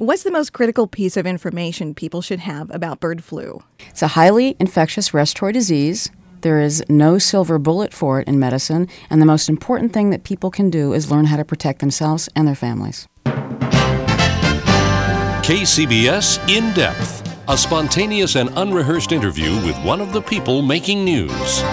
What's the most critical piece of information people should have about bird flu? It's a highly infectious respiratory disease. There is no silver bullet for it in medicine, and the most important thing that people can do is learn how to protect themselves and their families. KCBS In Depth, a spontaneous and unrehearsed interview with one of the people making news.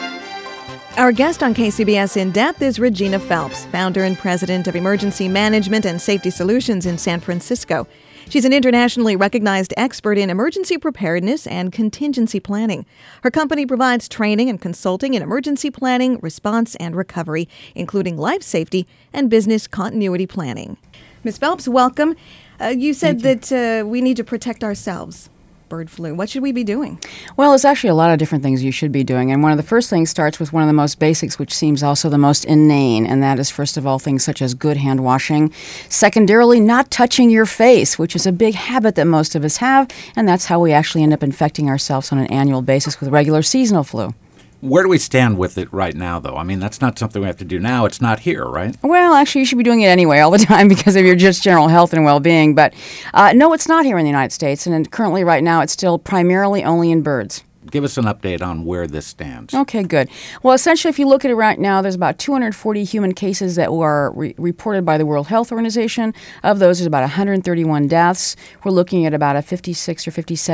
Our guest on KCBS In Depth is Regina Phelps, founder and president of Emergency Management and Safety Solutions in San Francisco. She's an internationally recognized expert in emergency preparedness and contingency planning. Her company provides training and consulting in emergency planning, response, and recovery, including life safety and business continuity planning. Ms. Phelps, welcome. You said that we need to protect ourselves. Bird flu. What should we be doing? Well, it's actually a lot of different things you should be doing. And one of the first things starts with one of the most basics, which seems also the most inane, and that is, first of all, things such as good hand washing. Secondarily, not touching your face, which is a big habit that most of us have, and that's how we actually end up infecting ourselves on an annual basis with regular seasonal flu. Where do we stand with it right now, though? I mean, that's not something we have to do now. It's not here, right? Well, actually, you should be doing it anyway all the time because of your just general health and well-being. But no, it's not here in the United States. And currently, right now, it's still primarily only in birds. Give us an update on where this stands. Okay, good. Well, essentially, if you look at it right now, there's about 240 human cases that were reported by the World Health Organization. Of those, there's about 131 deaths. We're looking at about a 56 or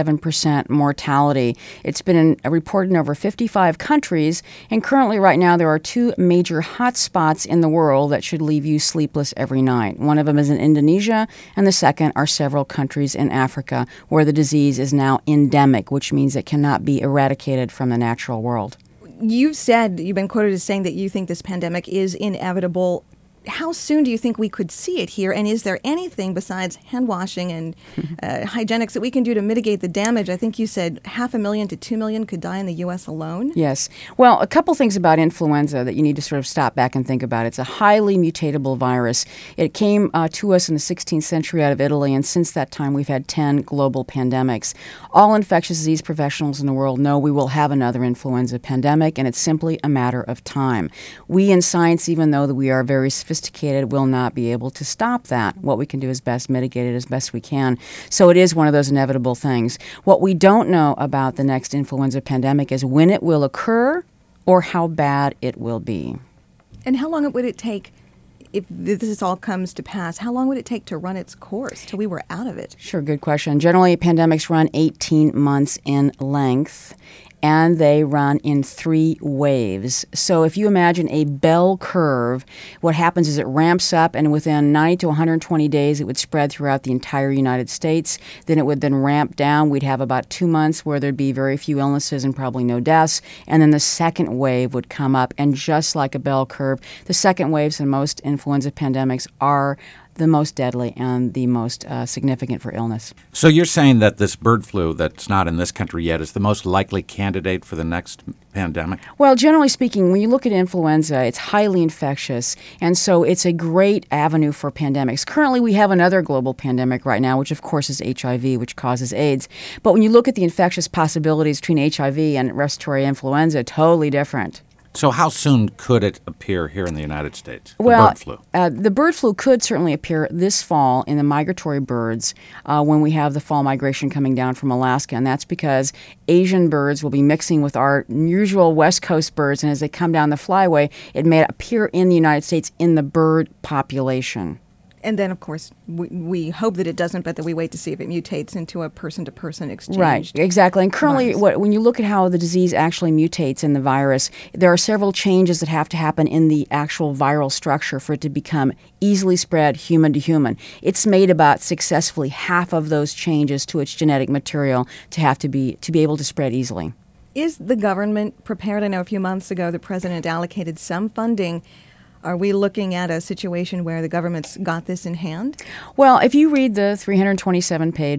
57% mortality. It's been reported in over 55 countries, and currently right now there are two major hot spots in the world that should leave you sleepless every night. One of them is in Indonesia, and the second are several countries in Africa where the disease is now endemic, which means it cannot be eradicated from the natural world. You've been quoted as saying that you think this pandemic is inevitable. How soon do you think we could see it here? And is there anything besides hand washing and hygienics that we can do to mitigate the damage? I think you said 500,000 to 2 million could die in the U.S. alone. Yes. Well, a couple things about influenza that you need to sort of stop back and think about. It's a highly mutatable virus. It came to us in the 16th century out of Italy, and since that time we've had 10 global pandemics. All infectious disease professionals in the world know we will have another influenza pandemic, and it's simply a matter of time. We in science, even though that we are very sophisticated, will not be able to stop that. What we can do is best mitigate it as best we can. So it is one of those inevitable things. What we don't know about the next influenza pandemic is when it will occur or how bad it will be. And how long would it take, if this all comes to pass, how long would it take to run its course till we were out of it? Sure, good question. Generally, pandemics run 18 months in length, and they run in 3 waves. So if you imagine a bell curve, what happens is it ramps up, and within 90 to 120 days, it would spread throughout the entire United States. Then it would then ramp down. We'd have about 2 months where there'd be very few illnesses and probably no deaths. And then the second wave would come up, and just like a bell curve, the second waves in most influenza pandemics are the most deadly and the most significant for illness. So you're saying that this bird flu that's not in this country yet is the most likely candidate for the next pandemic? Well, generally speaking, when you look at influenza, it's highly infectious, and so it's a great avenue for pandemics. Currently, we have another global pandemic right now, which of course is HIV, which causes AIDS. But when you look at the infectious possibilities between HIV and respiratory influenza, totally different. So how soon could it appear here in the United States, the bird flu? The bird flu could certainly appear this fall in the migratory birds when we have the fall migration coming down from Alaska, and that's because Asian birds will be mixing with our usual West Coast birds, and as they come down the flyway, it may appear in the United States in the bird population. And then, of course, we hope that it doesn't, but that we wait to see if it mutates into a person-to-person exchange. Right, exactly. And currently, when you look at how the disease actually mutates in the virus, there are several changes that have to happen in the actual viral structure for it to become easily spread human to human. It's made about successfully half of those changes to its genetic material to be able to spread easily. Is the government prepared? I know a few months ago the president allocated some funding. Are we looking at a situation where the government's got this in hand? Well, if you read the 327-page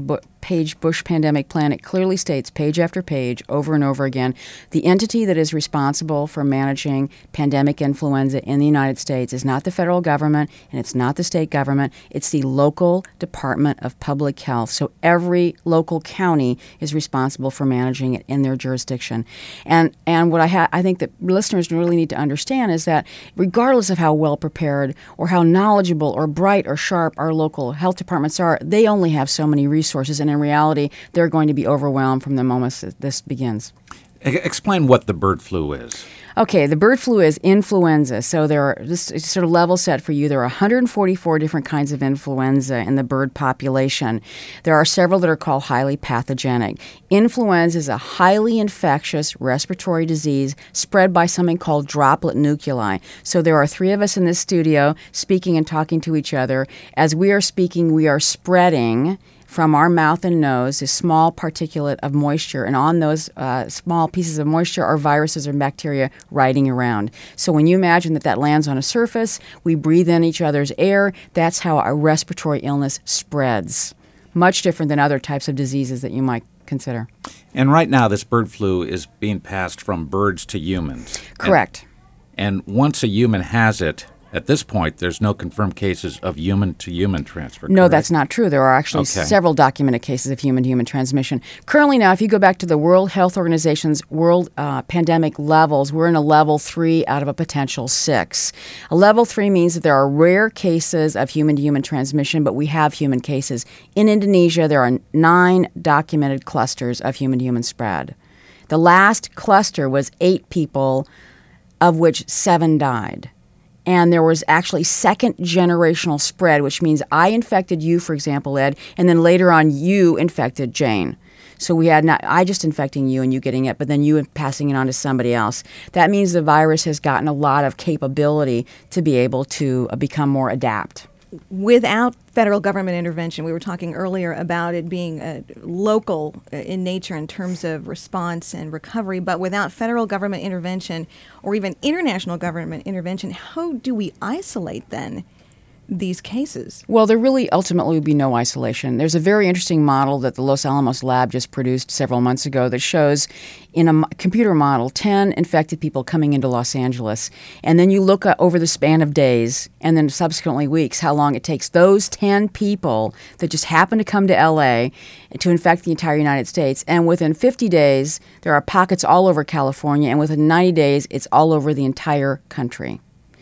5-page Bush pandemic plan, it clearly states, page after page, over and over again, the entity that is responsible for managing pandemic influenza in the United States is not the federal government and it's not the state government. It's the local Department of Public Health. So every local county is responsible for managing it in their jurisdiction. And what I think that listeners really need to understand is that regardless of how well prepared or how knowledgeable or bright or sharp our local health departments are, they only have so many resources, and in reality, they're going to be overwhelmed from the moment this begins. Explain what the bird flu is. Okay, the bird flu is influenza. So there are, this is sort of level set for you, there are 144 different kinds of influenza in the bird population. There are several that are called highly pathogenic. Influenza is a highly infectious respiratory disease spread by something called droplet nuclei. So there are 3 of us in this studio speaking and talking to each other. As we are speaking, we are spreading from our mouth and nose a small particulate of moisture, and on those small pieces of moisture are viruses or bacteria riding around. So when you imagine that lands on a surface, we breathe in each other's air, that's how our respiratory illness spreads. Much different than other types of diseases that you might consider. And right now, this bird flu is being passed from birds to humans. Correct. And once a human has it, at this point, there's no confirmed cases of human-to-human transfer. No, correct? That's not true. There are actually several documented cases of human-to-human transmission. Currently now, if you go back to the World Health Organization's world pandemic levels, we're in a level 3 out of a potential 6. A level 3 means that there are rare cases of human-to-human transmission, but we have human cases. In Indonesia, there are 9 documented clusters of human-to-human spread. The last cluster was 8 people, of which 7 died. And there was actually second generational spread, which means I infected you, for example, Ed, and then later on you infected Jane. So we had not I just infecting you and you getting it, but then you passing it on to somebody else. That means the virus has gotten a lot of capability to be able to become more adept. Without federal government intervention, we were talking earlier about it being local in nature in terms of response and recovery, but without federal government intervention or even international government intervention, how do we isolate then these cases? Well, there really ultimately would be no isolation. There's a very interesting model that the Los Alamos lab just produced several months ago that shows in a computer model 10 infected people coming into Los Angeles. And then you look over the span of days and then subsequently weeks how long it takes those 10 people that just happen to come to LA to infect the entire United States. And within 50 days, there are pockets all over California. And within 90 days, it's all over the entire country.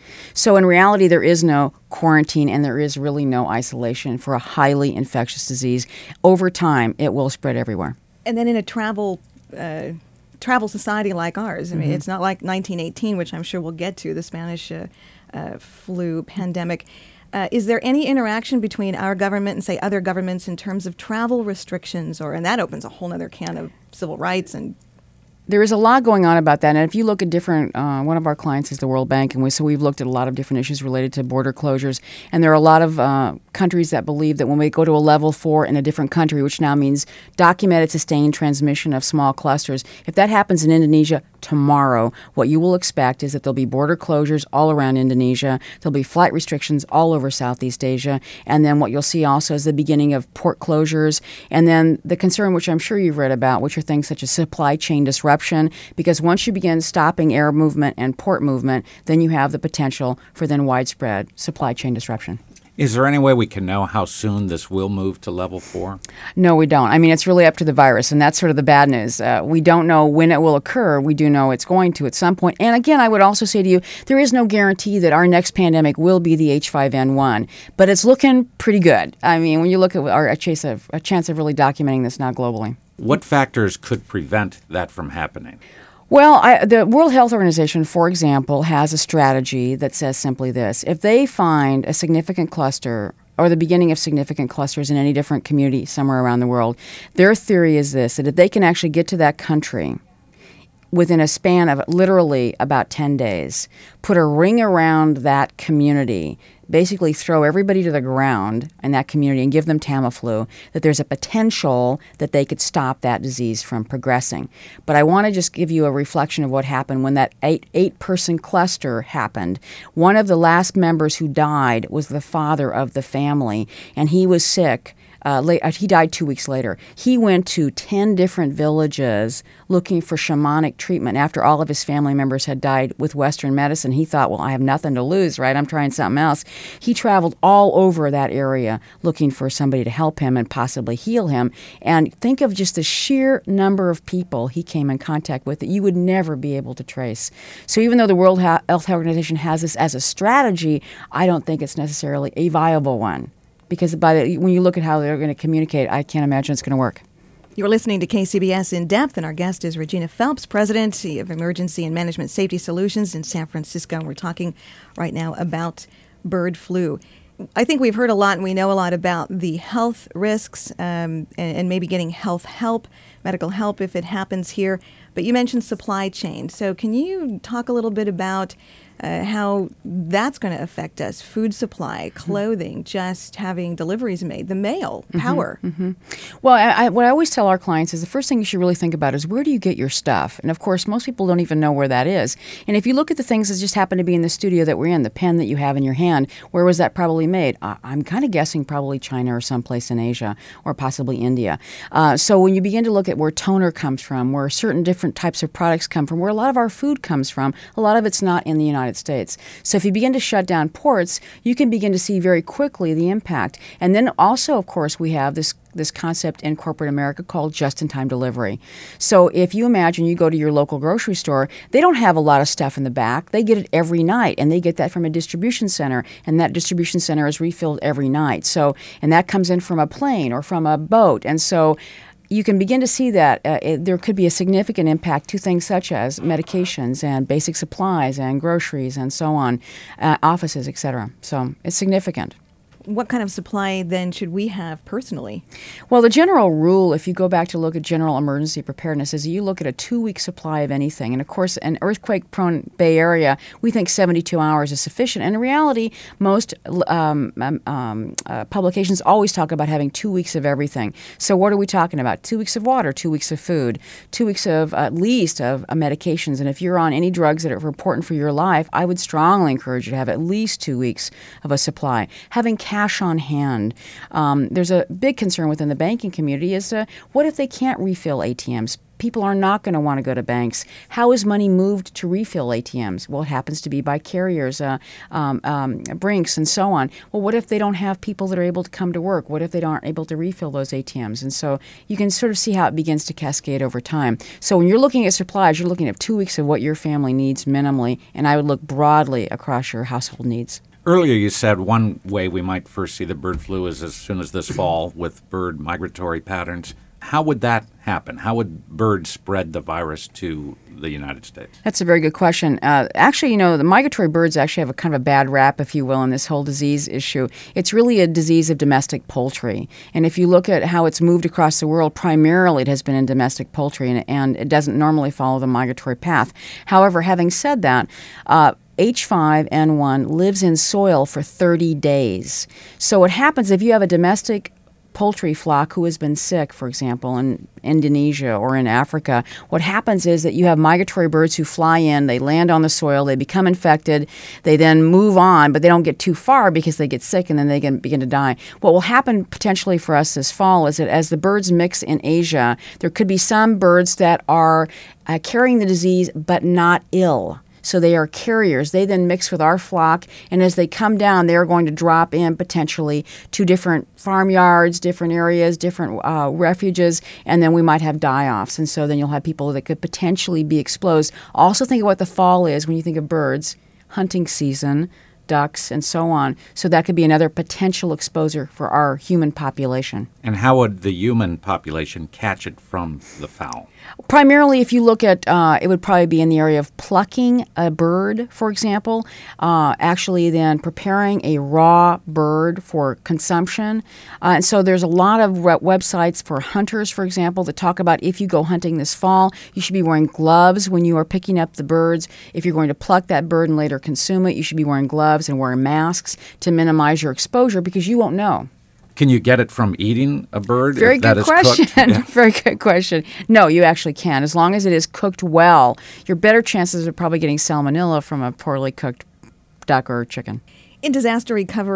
So in reality, there is no quarantine and there is really no isolation for a highly infectious disease. Over time, it will spread everywhere. And then in a travel society like ours, I mean, it's not like 1918, which I'm sure we'll get to, the Spanish flu pandemic. Is there any interaction between our government and, say, other governments in terms of travel restrictions? And that opens a whole other can of civil rights and there is a lot going on about that, and if you look at different, one of our clients is the World Bank, and so we've looked at a lot of different issues related to border closures, and there are a lot of countries that believe that when we go to a level 4 in a different country, which now means documented sustained transmission of small clusters, if that happens in Indonesia tomorrow, what you will expect is that there'll be border closures all around Indonesia, there'll be flight restrictions all over Southeast Asia, and then what you'll see also is the beginning of port closures, and then the concern, which I'm sure you've read about, which are things such as supply chain disruption, because once you begin stopping air movement and port movement, then you have the potential for then widespread supply chain disruption. Is there any way we can know how soon this will move to level 4? No, we don't. I mean, it's really up to the virus, and that's sort of the bad news. We don't know when it will occur. We do know it's going to at some point. And again, I would also say to you, there is no guarantee that our next pandemic will be the H5N1, but it's looking pretty good. I mean, when you look at our chance of really documenting this now globally. What factors could prevent that from happening? Well, the World Health Organization, for example, has a strategy that says simply this. If they find a significant cluster or the beginning of significant clusters in any different community somewhere around the world, their theory is this, that if they can actually get to that country within a span of literally about 10 days, put a ring around that community, basically throw everybody to the ground in that community and give them Tamiflu, that there's a potential that they could stop that disease from progressing. But I want to just give you a reflection of what happened when that eight-person cluster happened. One of the last members who died was the father of the family, and he was sick He died 2 weeks later. He went to 10 different villages looking for shamanic treatment after all of his family members had died with Western medicine. He thought, well, I have nothing to lose, right? I'm trying something else. He traveled all over that area looking for somebody to help him and possibly heal him. And think of just the sheer number of people he came in contact with that you would never be able to trace. So even though the World Health Organization has this as a strategy, I don't think it's necessarily a viable one. Because when you look at how they're going to communicate, I can't imagine it's going to work. You're listening to KCBS In Depth, and our guest is Regina Phelps, President of Emergency and Management Safety Solutions in San Francisco. And we're talking right now about bird flu. I think we've heard a lot and we know a lot about the health risks and maybe getting health help, medical help if it happens here. But you mentioned supply chain. So can you talk a little bit about how that's going to affect us? Food supply, clothing, just having deliveries made, the mail, power. Well, what I always tell our clients is the first thing you should really think about is where do you get your stuff? And of course, most people don't even know where that is. And if you look at the things that just happen to be in the studio that we're in, the pen that you have in your hand, where was that probably made? I'm kind of guessing probably China or someplace in Asia or possibly India. So when you begin to look at where toner comes from, where certain different types of products come from, where a lot of our food comes from, a lot of it's not in the United States. So if you begin to shut down ports, you can begin to see very quickly the impact. And then also, of course, we have this concept in corporate America called just-in-time delivery. So if you imagine you go to your local grocery store, they don't have a lot of stuff in the back. They get it every night, and they get that from a distribution center, and that distribution center is refilled every night. So, and that comes in from a plane or from a boat. And so you can begin to see that there could be a significant impact to things such as medications and basic supplies and groceries and so on, offices, et cetera. So it's significant. What kind of supply then should we have personally? Well, the general rule, if you go back to look at general emergency preparedness, is you look at a 2-week supply of anything. And of course, an earthquake-prone Bay Area, we think 72 hours is sufficient. And in reality, most publications always talk about having 2 weeks of everything. So what are we talking about? 2 weeks of water, 2 weeks of food, 2 weeks of at least of medications. And if you're on any drugs that are important for your life, I would strongly encourage you to have at least 2 weeks of a supply. Having cash on hand. There's a big concern within the banking community is what if they can't refill ATMs? People are not going to want to go to banks. How is money moved to refill ATMs? Well, it happens to be by carriers, Brinks, and so on. Well, what if they don't have people that are able to come to work? What if they aren't able to refill those ATMs? And so you can sort of see how it begins to cascade over time. So when you're looking at supplies, you're looking at 2 weeks of what your family needs minimally, and I would look broadly across your household needs. Earlier you said one way we might first see the bird flu is as soon as this fall with bird migratory patterns. How would that happen? How would birds spread the virus to the United States? That's a very good question. Actually, the migratory birds actually have a kind of a bad rap, if you will, in this whole disease issue. It's really a disease of domestic poultry. And if you look at how it's moved across the world, primarily it has been in domestic poultry, and it doesn't normally follow the migratory path. However, having said that, H5N1 lives in soil for 30 days. So what happens if you have a domestic poultry flock who has been sick, for example, in Indonesia or in Africa, what happens is that you have migratory birds who fly in, they land on the soil, they become infected, they then move on, but they don't get too far because they get sick and then they begin to die. What will happen potentially for us this fall is that as the birds mix in Asia, there could be some birds that are carrying the disease but not ill. So they are carriers. They then mix with our flock, and as they come down, they are going to drop in potentially to different farmyards, different areas, different refuges, and then we might have die-offs. And so then you'll have people that could potentially be exposed. Also think of what the fall is when you think of birds, hunting season, ducks, and so on. So that could be another potential exposure for our human population. And how would the human population catch it from the fowl? Primarily, if you look at, it would probably be in the area of plucking a bird, for example, actually then preparing a raw bird for consumption. And so there's a lot of websites for hunters, for example, that talk about if you go hunting this fall, you should be wearing gloves when you are picking up the birds. If you're going to pluck that bird and later consume it, you should be wearing gloves and wearing masks to minimize your exposure because you won't know. Can you get it from eating a bird? Very if that good is question. Cooked? Yeah. Very good question. No, you actually can. As long as it is cooked well, your better chances of probably getting salmonella from a poorly cooked duck or chicken. In disaster recovery,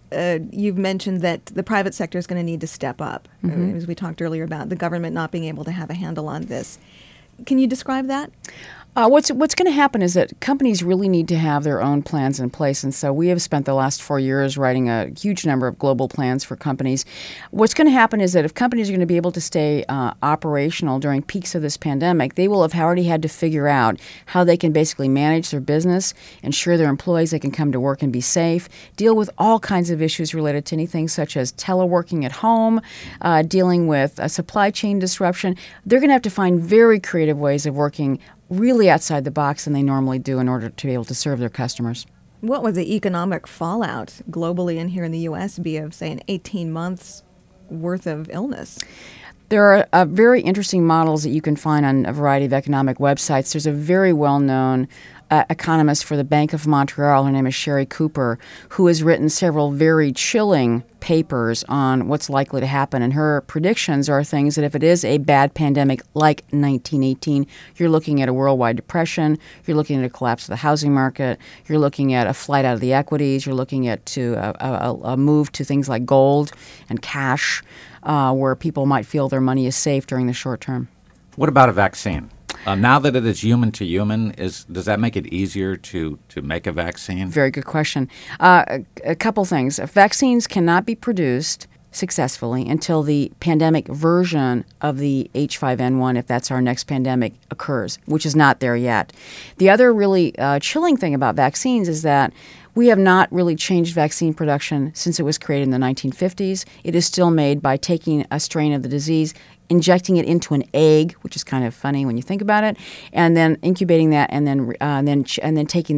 you've mentioned that the private sector is going to need to step up, as we talked earlier about the government not being able to have a handle on this. Can you describe that? What's going to happen is that companies really need to have their own plans in place, and so we have spent the last 4 years writing a huge number of global plans for companies. What's going to happen is that if companies are going to be able to stay operational during peaks of this pandemic, they will have already had to figure out how they can basically manage their business, ensure their employees they can come to work and be safe, deal with all kinds of issues related to anything such as teleworking at home, dealing with supply chain disruption. They're going to have to find very creative ways of working really outside the box than they normally do in order to be able to serve their customers. What would the economic fallout globally and here in the U.S. be of, say, an 18 months worth of illness? There are very interesting models that you can find on a variety of economic websites. There's a very well-known economist for the Bank of Montreal. Her name is Sherry Cooper, who has written several very chilling papers on what's likely to happen. And her predictions are things that if it is a bad pandemic like 1918, you're looking at a worldwide depression, you're looking at a collapse of the housing market, you're looking at a flight out of the equities, you're looking at a move to things like gold and cash, where people might feel their money is safe during the short term. What about a vaccine? Now that it is human to human, does that make it easier to make a vaccine? Very good question. A couple things. Vaccines cannot be produced successfully until the pandemic version of the H5N1, if that's our next pandemic, occurs, which is not there yet. The other really chilling thing about vaccines is that we have not really changed vaccine production since it was created in the 1950s. It is still made by taking a strain of the disease, injecting it into an egg, which is kind of funny when you think about it, and then incubating that, and then taking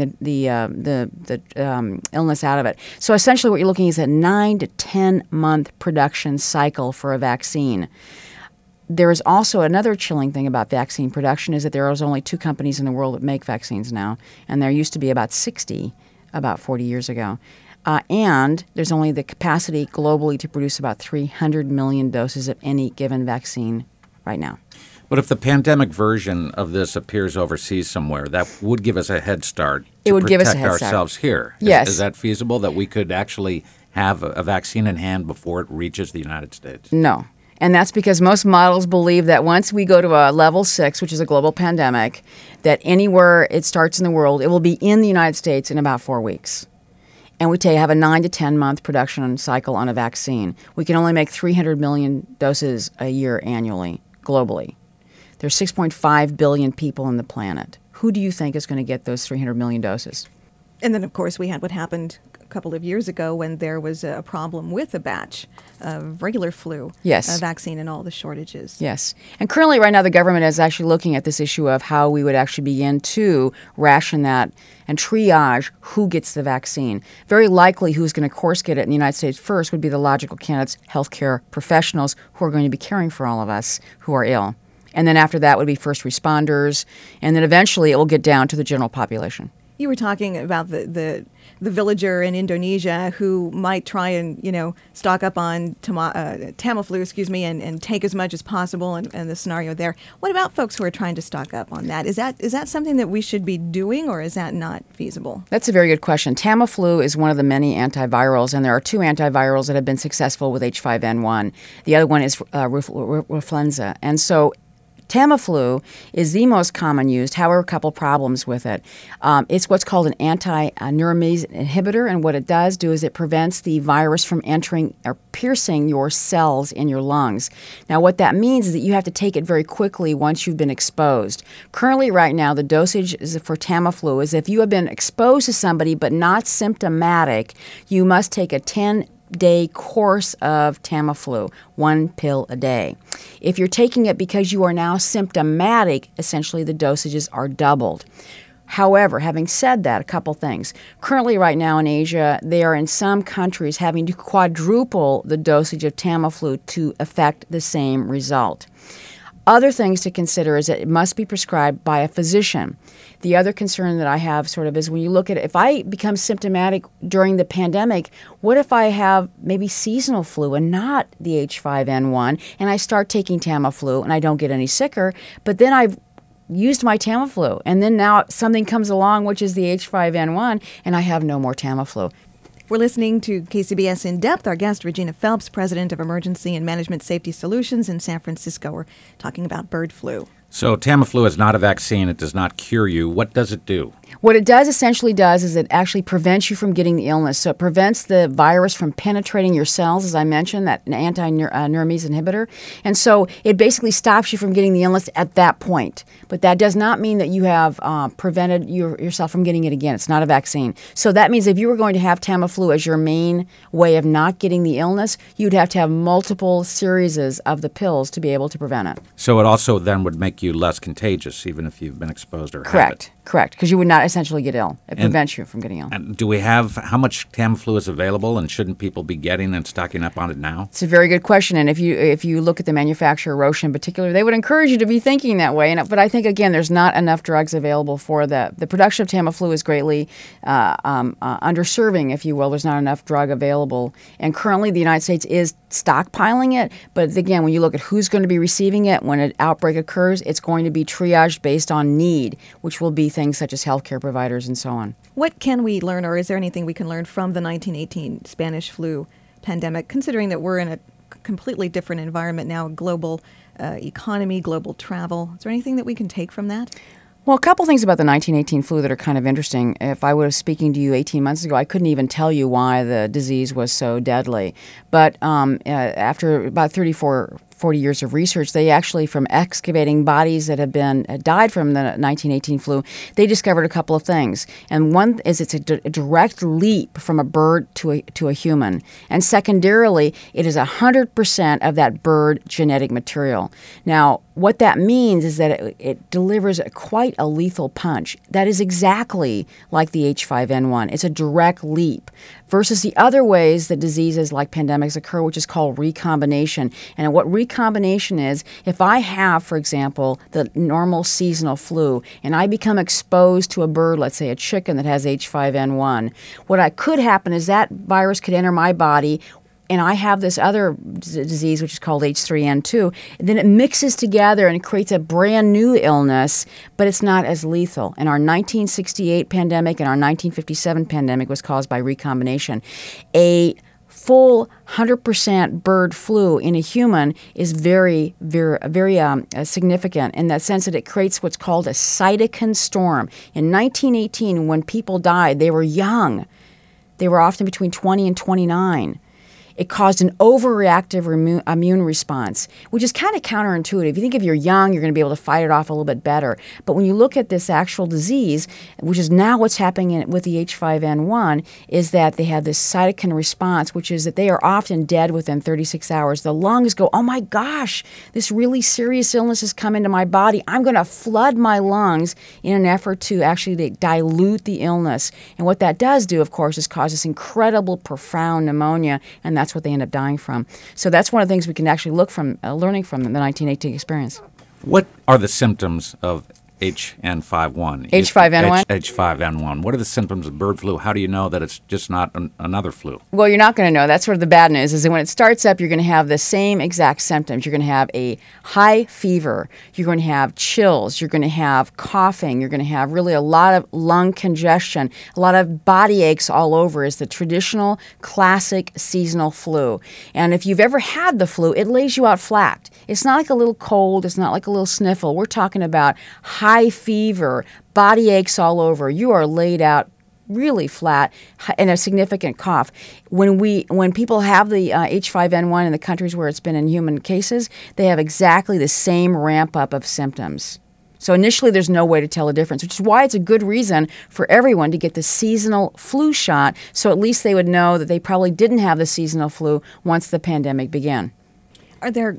the illness out of it. So essentially, what you're looking at is a 9 to 10 month production cycle for a vaccine. There is also another chilling thing about vaccine production is that there are only 2 companies in the world that make vaccines now, and there used to be about 60 about 40 years ago. And there's only the capacity globally to produce about 300 million doses of any given vaccine right now. But if the pandemic version of this appears overseas somewhere, that would give us a head start It would give us a protect head start. ourselves here. Yes. Is that feasible, that we could actually have a vaccine in hand before it reaches the United States? No. And that's because most models believe that once we go to a level 6, which is a global pandemic, that anywhere it starts in the world, it will be in the United States in about 4 weeks. And we have a 9 to 10 month production cycle on a vaccine. We can only make 300 million doses a year annually, globally. There's 6.5 billion people on the planet. Who do you think is going to get those 300 million doses? And then, of course, we had what happened a couple of years ago when there was a problem with a batch of regular flu vaccine and all the shortages. Yes. And currently right now the government is actually looking at this issue of how we would actually begin to ration that and triage who gets the vaccine. Very likely who's going to course get it in the United States first would be the logical candidates, healthcare professionals who are going to be caring for all of us who are ill. And then after that would be first responders. And then eventually it will get down to the general population. You were talking about the villager in Indonesia who might try and, stock up on Tamiflu, and take as much as possible and the scenario there. What about folks who are trying to stock up on that? Is that something that we should be doing, or is that not feasible? That's a very good question. Tamiflu is one of the many antivirals, and there are 2 antivirals that have been successful with H5N1. The other one is Riflenza. And so Tamiflu is the most common used, however, a couple problems with it. It's what's called an anti-neuramase inhibitor, and what it does is it prevents the virus from entering or piercing your cells in your lungs. Now, what that means is that you have to take it very quickly once you've been exposed. Currently, right now, the dosage for Tamiflu is if you have been exposed to somebody but not symptomatic, you must take a 10-day course of Tamiflu, 1 pill a day. If you're taking it because you are now symptomatic, essentially the dosages are doubled. However, having said that, a couple things. Currently right now in Asia, they are in some countries having to quadruple the dosage of Tamiflu to affect the same result. Other things to consider is that it must be prescribed by a physician. The other concern that I have is when you look at it, if I become symptomatic during the pandemic, what if I have maybe seasonal flu and not the H5N1, and I start taking Tamiflu and I don't get any sicker, but then I've used my Tamiflu, and then now something comes along, which is the H5N1, and I have no more Tamiflu. We're listening to KCBS In Depth. Our guest, Regina Phelps, President of Emergency and Management Safety Solutions in San Francisco. We're talking about bird flu. So Tamiflu is not a vaccine. It does not cure you. What does it do? What it essentially does is it actually prevents you from getting the illness. So it prevents the virus from penetrating your cells, as I mentioned, that an anti-neuraminidase inhibitor. And so it basically stops you from getting the illness at that point. But that does not mean that you have prevented yourself from getting it again. It's not a vaccine. So that means if you were going to have Tamiflu as your main way of not getting the illness, you'd have to have multiple series of the pills to be able to prevent it. So it also then would make you less contagious, even if you've been exposed or have it. Correct, because you would not essentially get ill. It prevents you from getting ill. And do we have, how much Tamiflu is available, and shouldn't people be getting and stocking up on it now? It's a very good question, and if you look at the manufacturer, Roche in particular, they would encourage you to be thinking that way. But I think, again, there's not enough drugs available for that. The production of Tamiflu is greatly underserving, if you will. There's not enough drug available. And currently the United States is stockpiling it, but again, when you look at who's going to be receiving it when an outbreak occurs, it's going to be triaged based on need, which will be things such as healthcare providers and so on. What can we learn, or is there anything we can learn from the 1918 Spanish flu pandemic, considering that we're in a completely different environment now, global economy, global travel? Is there anything that we can take from that? Well, a couple things about the 1918 flu that are kind of interesting. If I was speaking to you 18 months ago, I couldn't even tell you why the disease was so deadly. But after about 40 years of research, they actually, from excavating bodies that have been died from the 1918 flu, they discovered a couple of things. And one is it's a direct leap from a bird to a human. And secondarily, it is 100% of that bird genetic material. Now, what that means is that it delivers quite a lethal punch. That is exactly like the H5N1. It's a direct leap versus the other ways that diseases like pandemics occur, which is called recombination. And what recombination is, if I have, for example, the normal seasonal flu, and I become exposed to a bird, let's say a chicken that has H5N1, what could happen is that virus could enter my body, and I have this other disease, which is called H3N2, then it mixes together and it creates a brand new illness, but it's not as lethal. And our 1968 pandemic and our 1957 pandemic was caused by recombination. A full 100% bird flu in a human is very, very, very significant in that sense that it creates what's called a cytokine storm. In 1918, when people died, they were young. They were often between 20 and 29. It caused an overreactive immune response, which is kind of counterintuitive. If you think if you're young, you're going to be able to fight it off a little bit better. But when you look at this actual disease, which is now what's happening with the H5N1, is that they have this cytokine response, which is that they are often dead within 36 hours. The lungs go, oh my gosh, this really serious illness has come into my body. I'm going to flood my lungs in an effort to actually dilute the illness. And what that does do, of course, is cause this incredible, profound pneumonia, and that's what they end up dying from. So that's one of the things we can actually look from, learning from the 1918 experience. What are the symptoms of HN51? H5N1? H5N1. What are the symptoms of bird flu? How do you know that it's just not another flu? Well, you're not going to know. That's sort of the bad news, is that when it starts up, you're going to have the same exact symptoms. You're going to have a high fever. You're going to have chills. You're going to have coughing. You're going to have really a lot of lung congestion, a lot of body aches all over. Is the traditional classic seasonal flu. And if you've ever had the flu, it lays you out flat. It's not like a little cold. It's not like a little sniffle. We're talking about high fever, body aches all over. You are laid out really flat and a significant cough. When people have the H5N1 in the countries where it's been in human cases, they have exactly the same ramp up of symptoms. So initially there's no way to tell the difference, which is why it's a good reason for everyone to get the seasonal flu shot, so at least they would know that they probably didn't have the seasonal flu once the pandemic began. Are there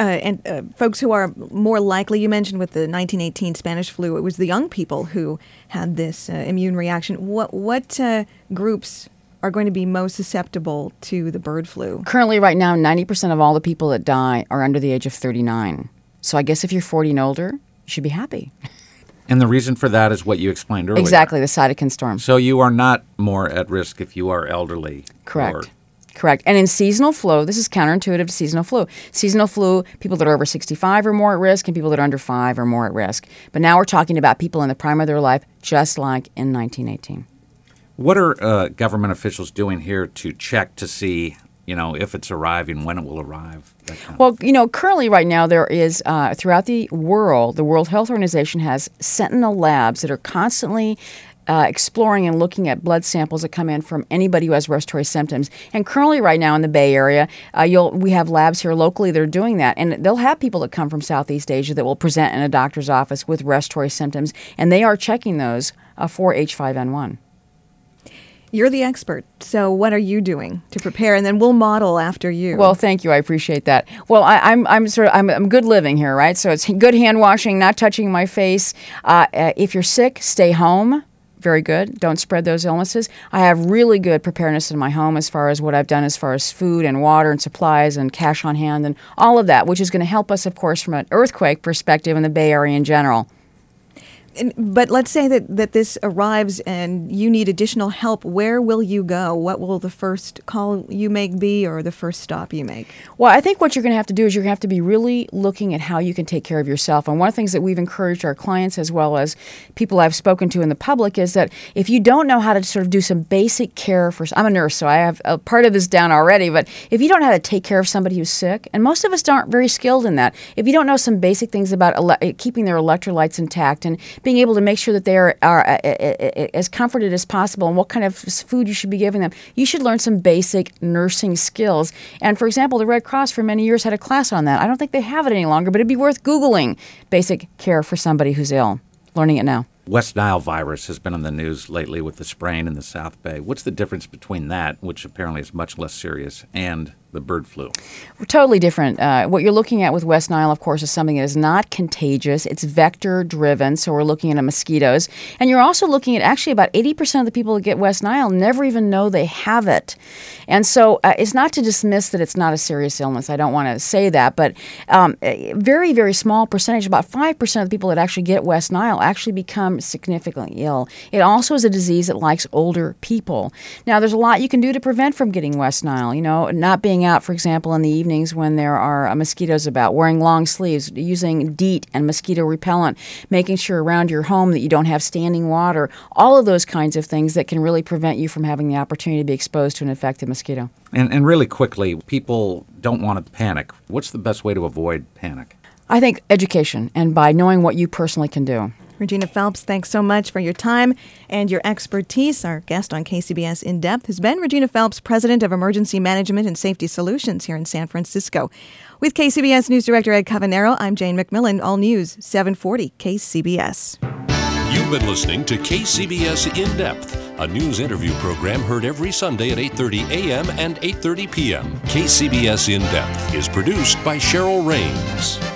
folks who are more likely, you mentioned with the 1918 Spanish flu, it was the young people who had this immune reaction. What groups are going to be most susceptible to the bird flu? Currently, right now, 90% of all the people that die are under the age of 39. So I guess if you're 40 and older, you should be happy. And the reason for that is what you explained earlier. Exactly, the cytokine storm. So you are not more at risk if you are elderly. Correct. Correct. And in seasonal flu, this is counterintuitive to seasonal flu. Seasonal flu, people that are over 65 are more at risk, and people that are under 5 are more at risk. But now we're talking about people in the prime of their life, just like in 1918. What are government officials doing here to check to see, if it's arriving, when it will arrive? Well, currently right now there is, throughout the World Health Organization has sentinel labs that are constantly exploring and looking at blood samples that come in from anybody who has respiratory symptoms. And currently right now in the Bay Area, we have labs here locally that are doing that. And they'll have people that come from Southeast Asia that will present in a doctor's office with respiratory symptoms. And they are checking those for H5N1. You're the expert, so what are you doing to prepare? And then we'll model after you. Well, thank you. I appreciate that. Well, I'm good living here, right? So it's good hand washing, not touching my face. If you're sick, stay home. Very good. Don't spread those illnesses. I have really good preparedness in my home as far as what I've done as far as food and water and supplies and cash on hand and all of that, which is going to help us, of course, from an earthquake perspective in the Bay Area in general. But let's say that this arrives and you need additional help. Where will you go? What will the first call you make be, or the first stop you make? Well, I think what you're going to have to do is you're going to have to be really looking at how you can take care of yourself. And one of the things that we've encouraged our clients as well as people I've spoken to in the public is that if you don't know how to sort of do some basic care for, I'm a nurse, so I have a part of this down already, but if you don't know how to take care of somebody who's sick, and most of us aren't very skilled in that, if you don't know some basic things about keeping their electrolytes intact and being able to make sure that they are as comforted as possible and what kind of food you should be giving them, you should learn some basic nursing skills. And for example, the Red Cross for many years had a class on that. I don't think they have it any longer, but it'd be worth Googling basic care for somebody who's ill, learning it now. West Nile virus has been in the news lately with the spraying in the South Bay. What's the difference between that, which apparently is much less serious, and the bird flu? Totally different. What you're looking at with West Nile, of course, is something that is not contagious. It's vector-driven, so we're looking at mosquitoes. And you're also looking at actually about 80% of the people that get West Nile never even know they have it. And so it's not to dismiss that it's not a serious illness. I don't want to say that, but a very, very small percentage, about 5% of the people that actually get West Nile actually become significantly ill. It also is a disease that likes older people. Now, there's a lot you can do to prevent from getting West Nile, not being out, for example, in the evenings when there are mosquitoes about, wearing long sleeves, using DEET and mosquito repellent, making sure around your home that you don't have standing water, all of those kinds of things that can really prevent you from having the opportunity to be exposed to an infected mosquito. And really quickly, people don't want to panic. What's the best way to avoid panic? I think education, and by knowing what you personally can do. Regina Phelps, thanks so much for your time and your expertise. Our guest on KCBS In Depth has been Regina Phelps, President of Emergency Management and Safety Solutions here in San Francisco. With KCBS News Director Ed Cavanero, I'm Jane McMillan. All News 740 KCBS. You've been listening to KCBS In Depth, a news interview program heard every Sunday at 8:30 a.m. and 8:30 p.m. KCBS In Depth is produced by Cheryl Raines.